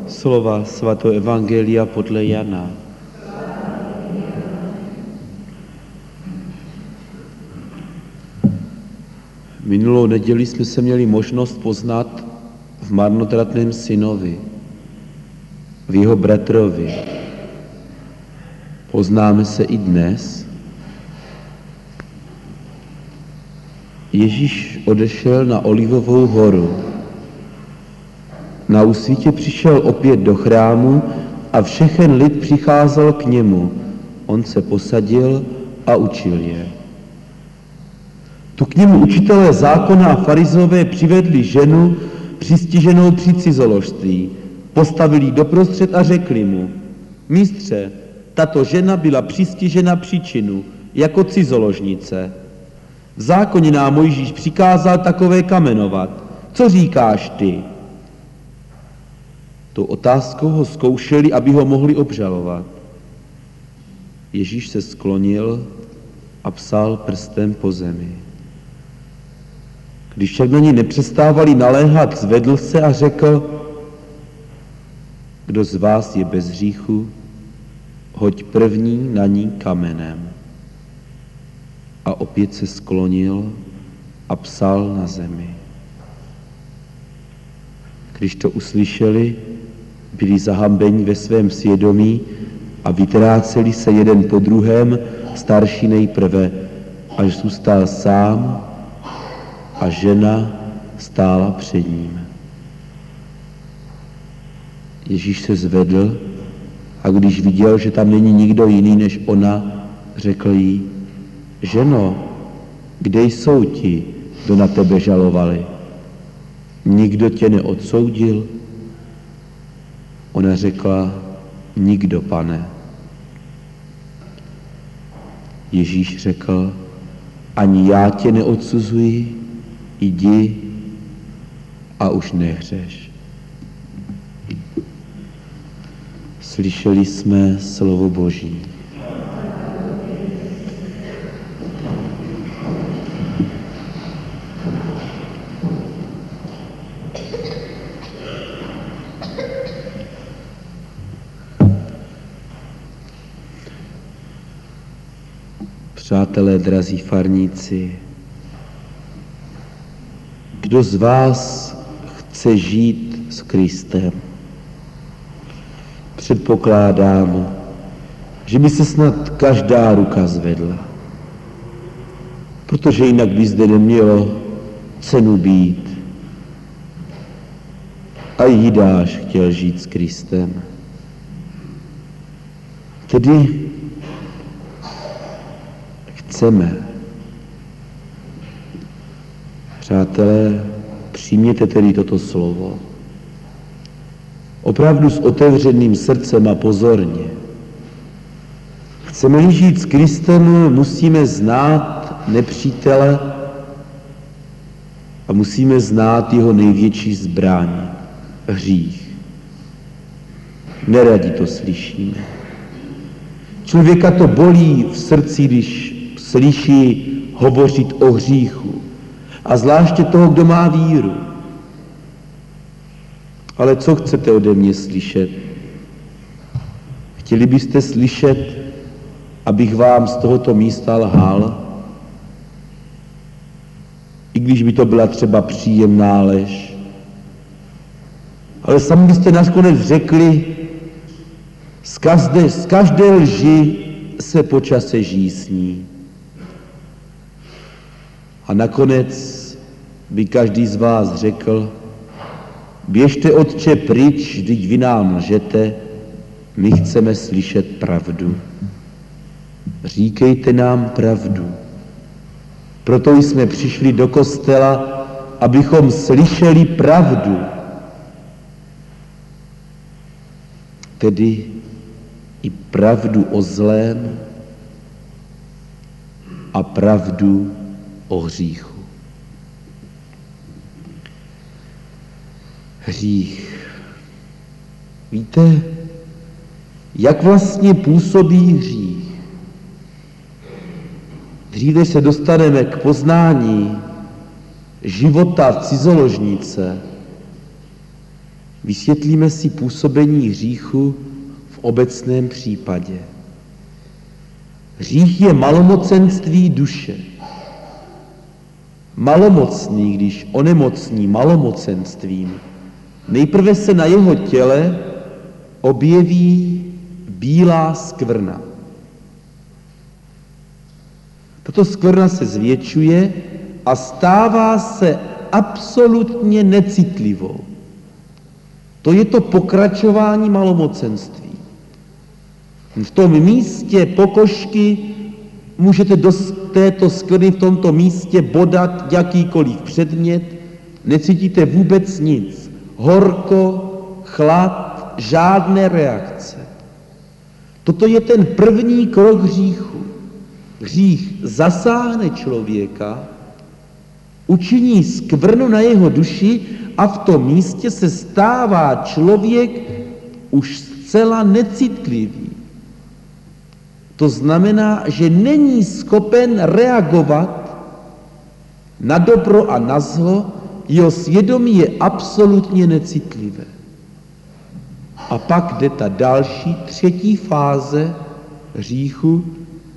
Slova svatého evangelia podle Jana. Minulou neděli jsme se měli možnost poznat v marnotratném synovi, v jeho bratrovi. Poznáme se i dnes. Ježíš odešel na Olivovou horu. Na úsvitě přišel opět do chrámu a všechen lid přicházel k němu. On se posadil a učil je. Tu k němu učitelé zákona a farizové přivedli ženu přistiženou při cizoložství. Postavili ji doprostřed a řekli mu: Mistře, tato žena byla přistižena při činu, jako cizoložnice. V zákoně nám Mojžíš přikázal takové kamenovat. Co říkáš ty? Tou otázkou ho zkoušeli, aby ho mohli obžalovat. Ježíš se sklonil a psal prstem po zemi. Když však na něj nepřestávali naléhat, zvedl se a řekl: Kdo z vás je bez hříchu, hoď první na ní kamenem. A opět se sklonil a psal na zemi. Když to uslyšeli, byli zahambeni ve svém svědomí a vytráceli se jeden po druhém, starší nejprve, až zůstal sám a žena stála před ním. Ježíš se zvedl a když viděl, že tam není nikdo jiný než ona, řekl jí: Ženo, kde jsou ti, kdo na tebe žalovali? Nikdo tě neodsoudil? Ona řekla: Nikdo, Pane. Ježíš řekl: Ani já tě neodsuzuji, jdi a už nehřeš. Slyšeli jsme slovo Boží. Přátelé, drazí farníci, kdo z vás chce žít s Kristem? Předpokládám, že by se snad každá ruka zvedla, protože jinak by zde nemělo cenu být. A Jidáš chtěl žít s Kristem. Tedy chceme. Přátelé, přijměte tedy toto slovo. Opravdu s otevřeným srdcem a pozorně. Chceme-li žít s Kristem, musíme znát nepřítele a musíme znát jeho největší zbraň, hřích. Neradi to slyšíme. Člověka to bolí v srdci, když slyší hovořit o hříchu. A zvláště toho, kdo má víru. Ale co chcete ode mě slyšet? Chtěli byste slyšet, abych vám z tohoto místa lhal? I když by to byla třeba příjemná lež. Ale sami byste nakonec řekli: z každé lži se po čase žísní. A nakonec by každý z vás řekl: Běžte, Otče, pryč, vždyť vy nám lžete, my chceme slyšet pravdu. Říkejte nám pravdu. Proto jsme přišli do kostela, abychom slyšeli pravdu. Tedy i pravdu o zlém a pravdu o hříchu. Hřích. Víte, jak vlastně působí hřích? Dříve se dostaneme k poznání života cizoložnice, Vysvětlíme si působení hříchu v obecném případě. Hřích je malomocenství duše. Malomocný, když onemocní malomocenstvím, nejprve se na jeho těle objeví bílá skvrna. Tato skvrna se zvětšuje a stává se absolutně necitlivou. To je to pokračování malomocenství. V tom místě pokožky můžete do této skvrny v tomto místě bodat jakýkoliv předmět, necítíte vůbec nic. Horko, chlad, žádné reakce. Toto je ten první krok hříchu. Hřích zasáhne člověka, učiní skvrnu na jeho duši a v tom místě se stává člověk už zcela necitlivý. To znamená, že není schopen reagovat na dobro a na zlo, jeho svědomí je absolutně necitlivé. A pak jde ta další, třetí fáze hříchu,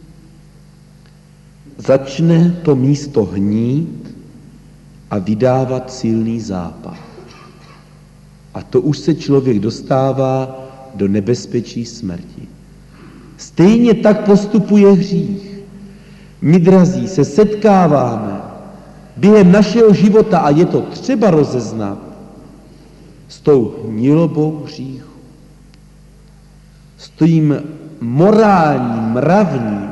začne to místo hnít a vydávat silný zápach. A to už se člověk dostává do nebezpečí smrti. Stejně tak postupuje hřích. My, drazí, se setkáváme během našeho života, a je to třeba rozeznat, s tou hnilobou hříchu. S tím morálním, mravním,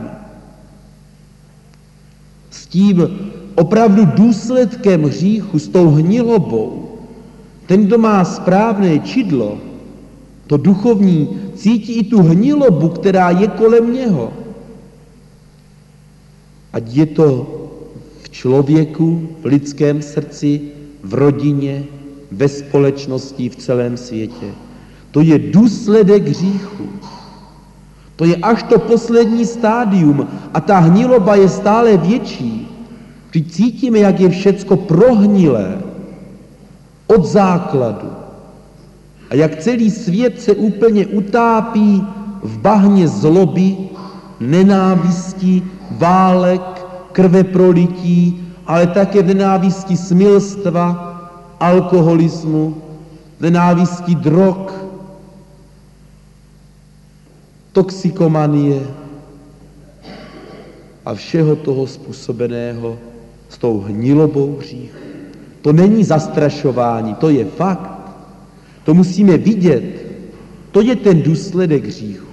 s tím opravdu důsledkem hříchu, s tou hnilobou. Ten, kdo má správné čidlo, to duchovní, cítí i tu hnilobu, která je kolem něho. Ať je to v člověku, v lidském srdci, v rodině, ve společnosti, v celém světě. To je důsledek hříchu. To je až to poslední stádium a ta hniloba je stále větší. Když cítíme, jak je všecko prohnilé od základu a jak celý svět se úplně utápí v bahně zloby, nenávisti, válek, krveprolití, ale také v nenávisti smilstva, alkoholismu, v nenávisti drog, toxikomanie a všeho toho způsobeného s tou hnilobou hříchu. To není zastrašování, to je fakt. To musíme vidět. To je ten důsledek hříchu.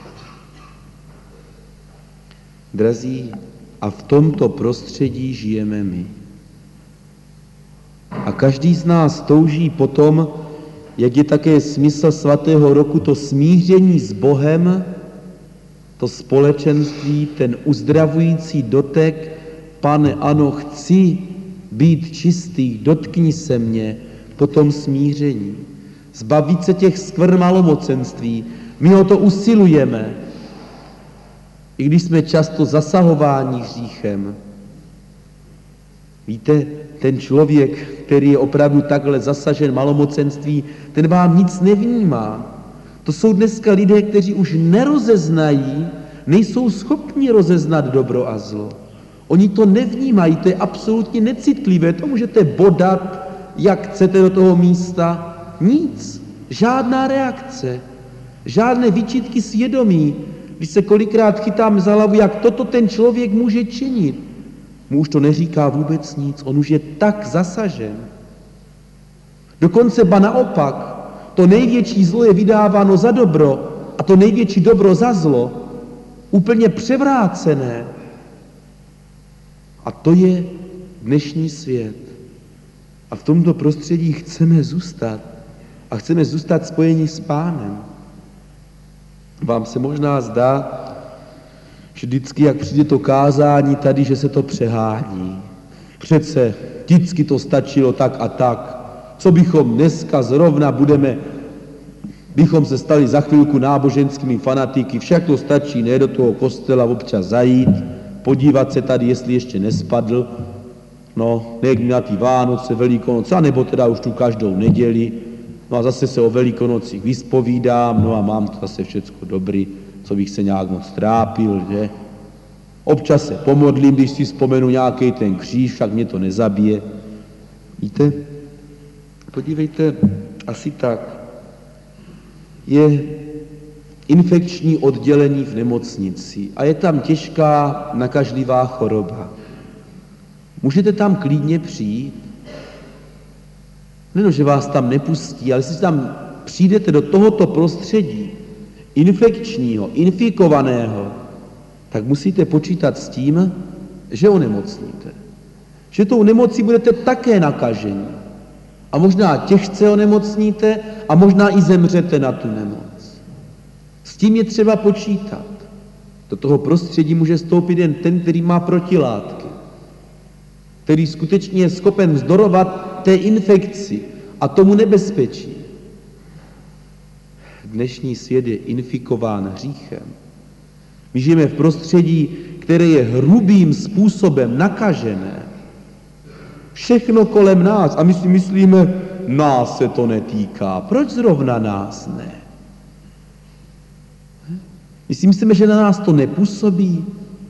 Drazí, a v tomto prostředí žijeme my. A každý z nás touží potom, jak je také smysl svatého roku, to smíření s Bohem, to společenství, ten uzdravující dotek, Pane, ano, chci být čistý, dotkni se mě, po tom smíření. Zbavit se těch skvrn malomocenství. My o to usilujeme, i když jsme často zasahováni hříchem. Víte, ten člověk, který je opravdu takhle zasažen malomocenství, ten vám nic nevnímá. To jsou dneska lidé, kteří už nerozeznají, nejsou schopni rozeznat dobro a zlo. Oni to nevnímají, to je absolutně necitlivé, to můžete bodat, jak chcete do toho místa. Nic, žádná reakce, žádné výčitky svědomí. Když se kolikrát chytám za hlavu, jak toto ten člověk může činit, mu už to neříká vůbec nic, on už je tak zasažen. Dokonce ba naopak, to největší zlo je vydáváno za dobro a to největší dobro za zlo, úplně převrácené. A to je dnešní svět. A v tomto prostředí chceme zůstat. A chceme zůstat spojeni s Pánem. Vám se možná zdá, že vždycky, jak přijde to kázání tady, že se to přehání. Přece vždycky to stačilo tak a tak. Co bychom dneska zrovna bychom se stali za chvilku náboženskými fanatiky, však to stačí, ne do toho kostela občas zajít, podívat se tady, jestli ještě nespadl, no, někdy na ty Vánoce, Velikonoce, nebo teda už tu každou neděli, No a zase se o Velikonocích vyspovídám, no a mám to zase všecko dobrý, co bych se nějak moc trápil, že? Občas se pomodlím, když si vzpomenu nějaký ten kříž, však mě to nezabije. Víte, podívejte, asi tak. Je infekční oddělení v nemocnici a je tam těžká nakažlivá choroba. Můžete tam klidně přijít, nejenom, že vás tam nepustí, ale jestli tam přijdete do tohoto prostředí infekčního, infikovaného, tak musíte počítat s tím, že onemocníte. Že tou nemocí budete také nakaženi. A možná těžce onemocníte a možná i zemřete na tu nemoc. S tím je třeba počítat. Do toho prostředí může vstoupit jen ten, který má protilátky, který skutečně je schopen vzdorovat té infekci a tomu nebezpečí. Dnešní svět je infikován hříchem. My žijeme v prostředí, které je hrubým způsobem nakažené. Všechno kolem nás. A my si myslíme, nás se to netýká. Proč zrovna nás ne? My si myslíme, že na nás to nepůsobí.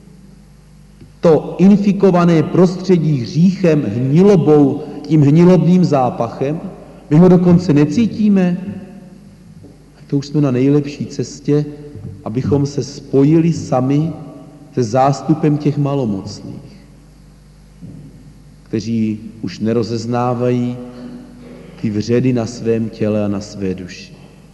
To infikované prostředí hříchem, hnilobou, tím hnilobným zápachem. My ho dokonce necítíme. To už jsme na nejlepší cestě, abychom se spojili sami se zástupem těch malomocných, kteří už nerozeznávají ty vředy na svém těle a na své duši.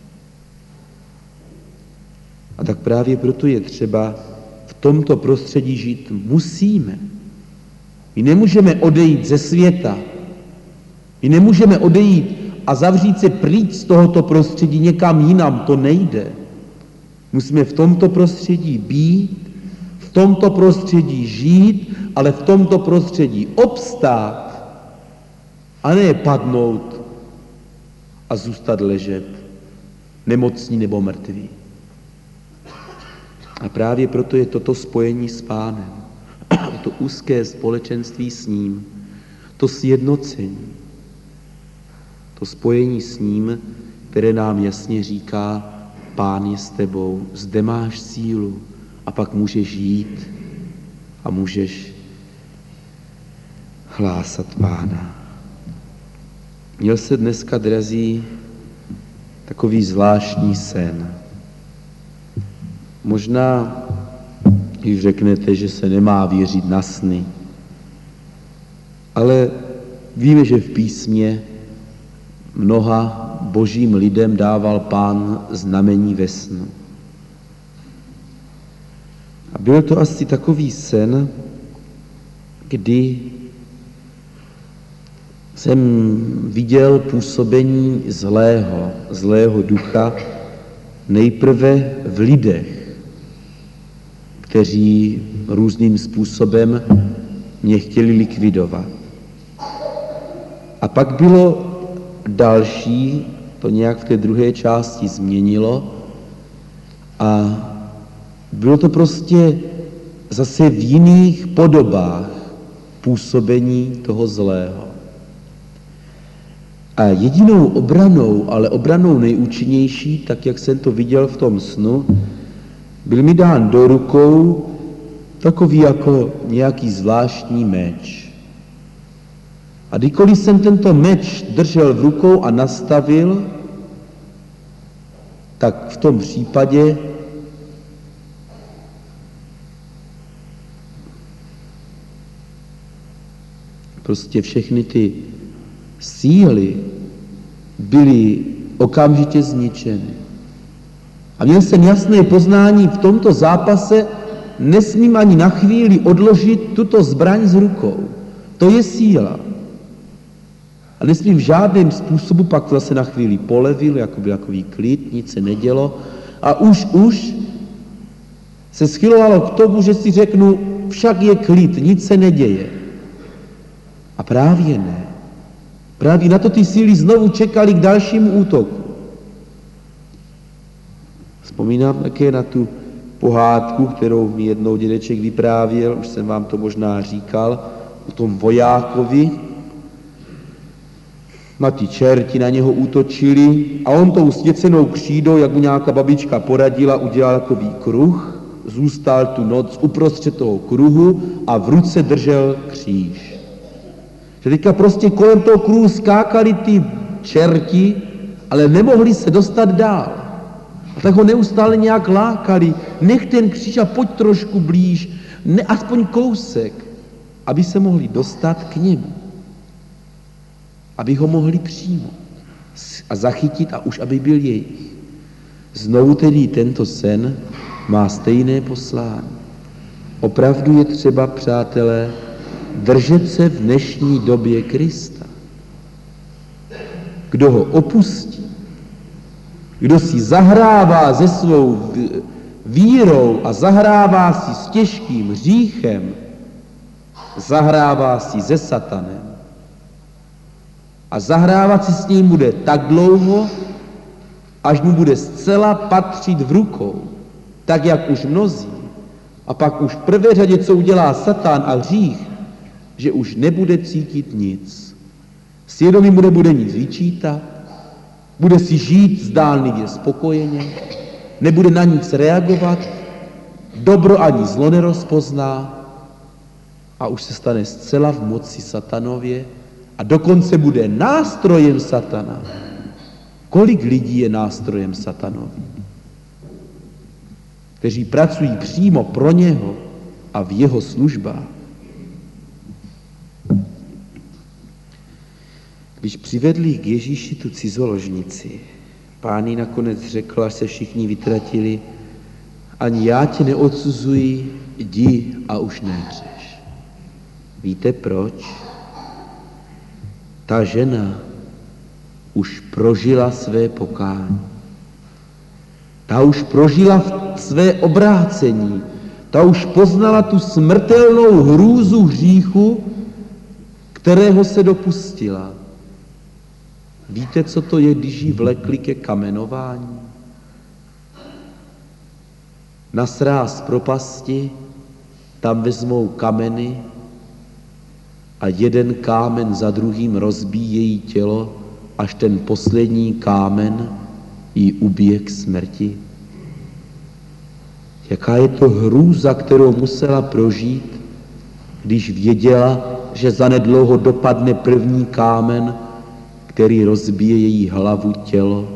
A tak právě proto je třeba v tomto prostředí žít musíme. My nemůžeme odejít ze světa. My nemůžeme odejít a zavřít se pryč z tohoto prostředí někam jinam. To nejde. Musíme v tomto prostředí být, v tomto prostředí žít, ale v tomto prostředí obstát a ne padnout a zůstat ležet, nemocní nebo mrtví. A právě proto je toto spojení s Pánem, to úzké společenství s ním, to sjednocení, to spojení s ním, které nám jasně říká, Pán je s tebou, zde máš sílu a pak můžeš jít a můžeš hlásat Pána. Měl se dneska, drazí, takový zvláštní sen. Možná, když řeknete, že se nemá věřit na sny, ale víme, že v písmě mnoha božím lidem dával Pán znamení ve snu. A byl to asi takový sen, kdy jsem viděl působení zlého ducha nejprve v lidech, kteří různým způsobem mě chtěli likvidovat. A pak bylo další, to nějak v té druhé části změnilo a bylo to prostě zase v jiných podobách působení toho zlého. A jedinou obranou, ale obranou nejúčinnější, tak jak jsem to viděl v tom snu, byl mi dán do rukou takový jako nějaký zvláštní meč. A kdykoliv jsem tento meč držel v rukou a nastavil, tak v tom případě prostě všechny ty síly byly okamžitě zničeny. A měl jsem jasné poznání, v tomto zápase nesmím ani na chvíli odložit tuto zbraň z rukou. To je síla. A nesmím v žádném způsobu, pak to zase na chvíli polevil, jako byl takový klid, nic se nedělo. A už se schylovalo k tomu, že si řeknu, však je klid, nic se neděje. A právě ne. Právě na to ty síly znovu čekali k dalšímu útoku. Vzpomínám také na tu pohádku, kterou mi jednou dědeček vyprávěl, už jsem vám to možná říkal, o tom vojákovi, Na ty čerti na něho útočili a on tou svěcenou křídou, jak mu nějaká babička poradila, udělal takový kruh, zůstal tu noc uprostřed toho kruhu a v ruce držel kříž. Že teďka prostě kolem toho kruhu skákali ty čerti, ale nemohli se dostat dál. A tak ho neustále nějak lákali. Nech ten kříž a pojď trošku blíž, ne, aspoň kousek, aby se mohli dostat k němu. Aby ho mohli přijmout a zachytit a už aby byl jejich. Znovu tedy tento sen má stejné poslání. Opravdu je třeba, přátelé, držet se v dnešní době Krista. Kdo ho opustí, kdo si zahrává se svou vírou a zahrává si s těžkým hříchem, zahrává si se satanem. A zahrávat si s ním bude tak dlouho, až mu bude zcela patřit v rukou, tak jak už mnozí. A pak už v prvé řadě, co udělá Satan a hřích, že už nebude cítit nic. Svědomí mu nebude nic vyčítat, bude si žít zdánlivě spokojeně, nebude na nic reagovat, dobro ani zlo nerozpozná a už se stane zcela v moci satanově a dokonce bude nástrojem satana. Kolik lidí je nástrojem satanovým, kteří pracují přímo pro něho a v jeho službách. Když přivedli k Ježíši tu cizoložnici, Pán jí nakonec řekl, až se všichni vytratili, ani já tě neodsuzuji, jdi a už nehřeš. Víte proč? Ta žena už prožila své pokání. Ta už prožila své obrácení. Ta už poznala tu smrtelnou hrůzu hříchu, kterého se dopustila. Víte, co to je, když ji vlekli ke kamenování? Na sráz propasti tam vezmou kameny a jeden kámen za druhým rozbíjí její tělo, až ten poslední kámen ji ubije k smrti. Jaká je to hrůza, kterou musela prožít, když věděla, že zanedlouho dopadne první kámen, který rozbije její hlavu, tělo.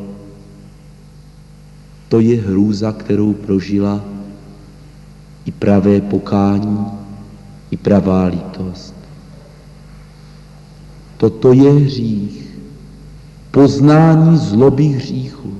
To je hrůza, kterou prožila i pravé pokání, i pravá lítost. Toto je hřích, poznání zloby hříchu.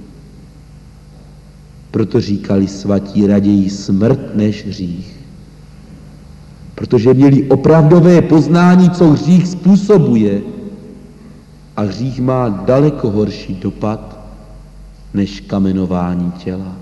Proto říkali svatí raději smrt než hřích. Protože měli opravdové poznání, co hřích způsobuje. A hřích má daleko horší dopad než kamenování těla.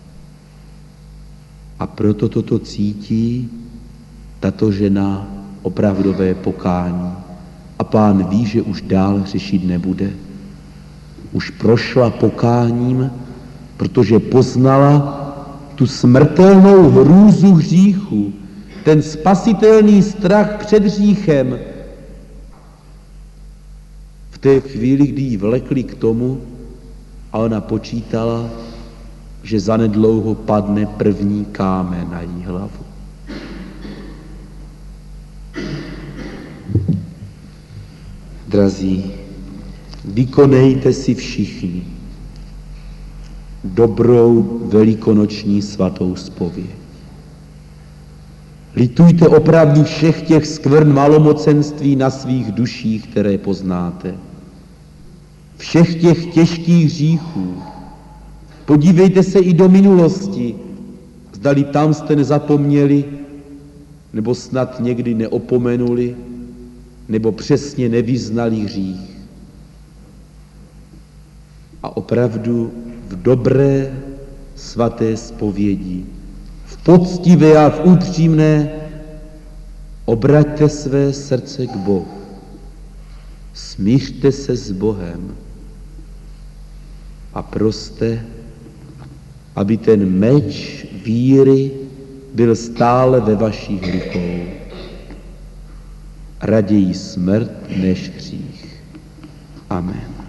A proto toto cítí tato žena opravdové pokání. A Pán ví, že už dál hřešit nebude. Už prošla pokáním, protože poznala tu smrtelnou hrůzu hříchu, ten spasitelný strach před hříchem. V té chvíli, kdy ji vlekli k tomu a ona počítala, že zanedlouho padne první kámen na jí hlavu. Drazí, vykonejte si všichni dobrou velikonoční svatou zpověď. Litujte opravdu všech těch skvrn malomocenství na svých duších, které poznáte. Všech těch těžkých hříchů. Podívejte se i do minulosti, zdali tam jste nezapomněli, nebo snad někdy neopomenuli, nebo přesně nevyznali hřích. A opravdu v dobré svaté zpovědi, v poctivé a v upřímné, obraťte své srdce k Bohu. Smířte se s Bohem a proste, aby ten meč víry byl stále ve vašich rukou. Raději smrt než hřích. Amen.